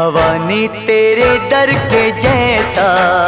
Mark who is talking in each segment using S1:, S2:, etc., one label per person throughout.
S1: भवानी तेरे दर के जैसा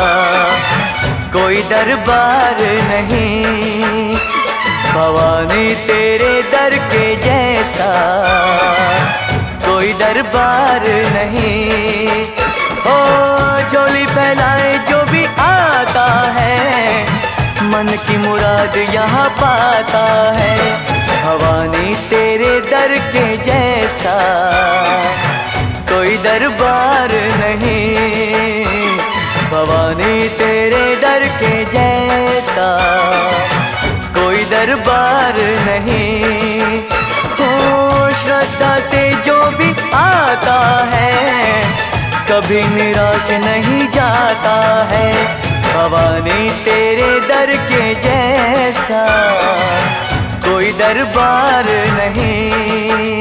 S1: कोई दरबार नहीं। भवानी तेरे दर के जैसा कोई दरबार नहीं। ओ झोली फैलाए जो भी आता है, मन की मुराद यहाँ पाता है। भवानी तेरे दर के जैसा कोई दरबार नहीं। भवानी तेरे दर के जैसा कोई दरबार नहीं। ओ श्रद्धा से जो भी आता है, कभी निराश नहीं जाता है। भवानी तेरे दर के जैसा कोई दरबार नहीं।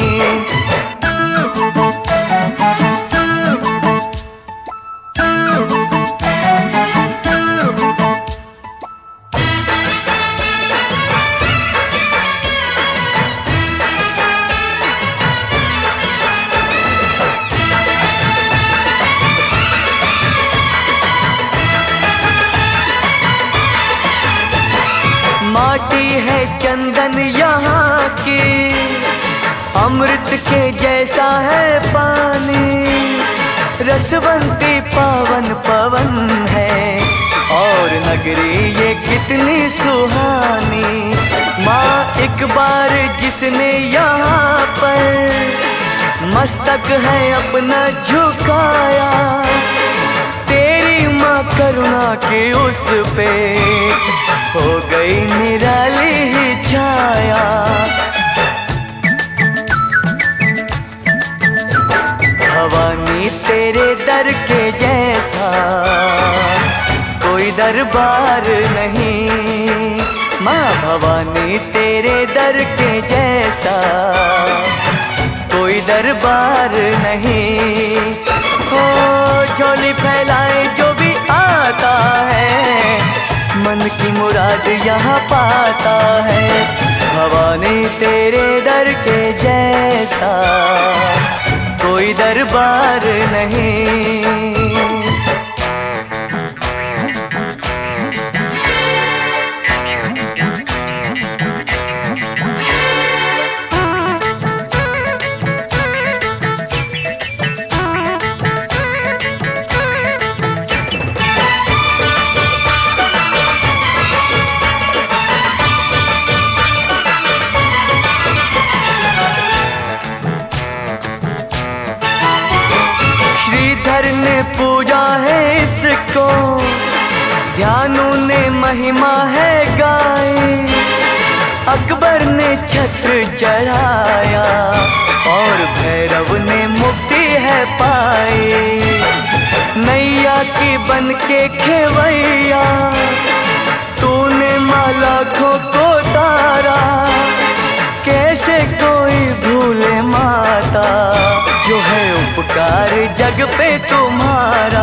S1: माटी है चंदन यहाँ की, अमृत के जैसा है पानी। रसवंती पावन पवन है, और नगरी ये कितनी सुहानी। माँ एक बार जिसने यहाँ पर मस्तक है अपना झुकाया, तेरी माँ करुणा की उस पे हो गई निराली ही छाया। भवानी तेरे दर के जैसा कोई दरबार नहीं। माँ भवानी तेरे दर के जैसा कोई दरबार नहीं। हो झोली फैलाए जो भी आता है, मन की मुराद यहाँ पाता है। भवानी तेरे दर के जैसा कोई दरबार नहीं। ने पूजा है इसको, ध्यानु ने महिमा है गाई। अकबर ने छत्र चढ़ाया, और भैरव ने मुक्ति है पाई। नैया की बन के खेवैया, तूने लाखों को तारा। कैसे कोई भूले माता, जो है उपकार जग पे तुम्हारा।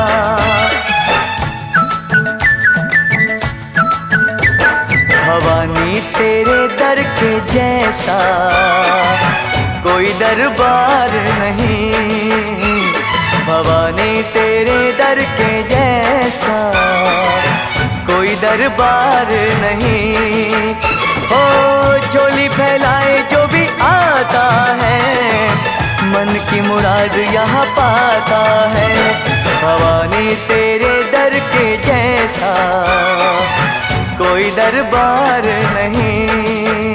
S1: भवानी तेरे दर के जैसा कोई दरबार नहीं। भवानी तेरे दर के जैसा कोई दरबार नहीं। हो झोली फैलाए जो भी आता है, मन की मुराद यहाँ पाता है। भवानी तेरे दर के जैसा कोई दरबार नहीं।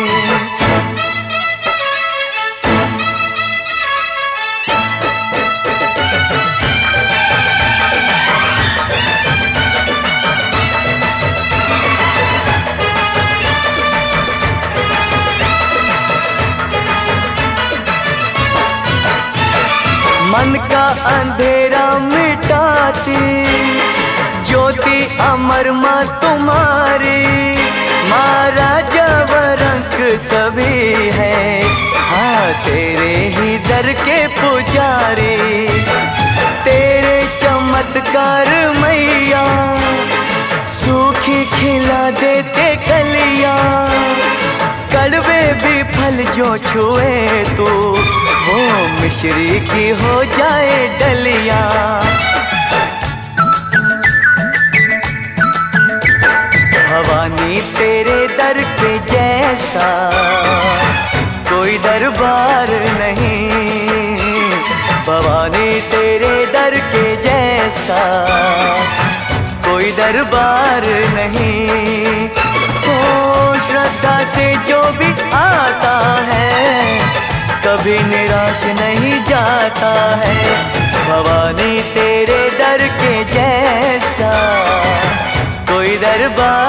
S1: मन का अंधेरा मिटाती ज्योति अमर माँ तुम्हारी। माँ राजा वरंक सभी है, हाँ तेरे ही दर के पुजारी। तेरे चमत्कार मैया, सूखी खिला देते कलियां। कड़वे भी फल जो छुए तू, वो मिश्री की हो जाए डलिया। भवानी तेरे दर के जैसा कोई दरबार नहीं, भवानी तेरे दर के जैसा कोई दरबार नहीं। ओ श्रद्धा से जो भी आता है कभी निराश नहीं जाता है। भवानी तेरे दर के जैसा कोई दरबार